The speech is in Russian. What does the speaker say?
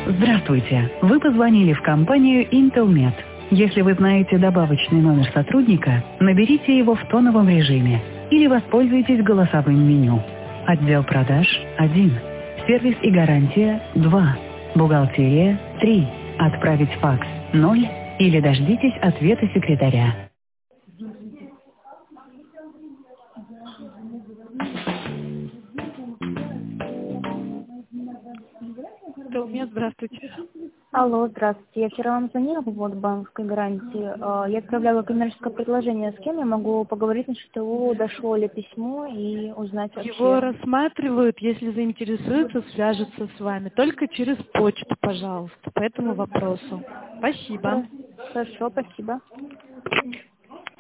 Здравствуйте. Вы позвонили в компанию Intelmet. Если вы знаете добавочный номер сотрудника, наберите его в тоновом режиме или воспользуйтесь голосовым меню. Отдел продаж 1. Сервис и гарантия 2. Бухгалтерия 3. Отправить факс 0. Или дождитесь ответа секретаря. Здравствуйте. Алло, здравствуйте. Я вчера вам звонила по поводу банковской гарантии. Я отправляла коммерческое предложение. С кем я могу поговорить насчет того, дошло ли письмо и узнать вообще? Его рассматривают, если заинтересуются, свяжутся с вами. Только через почту, пожалуйста, по этому вопросу. Спасибо. Хорошо, спасибо.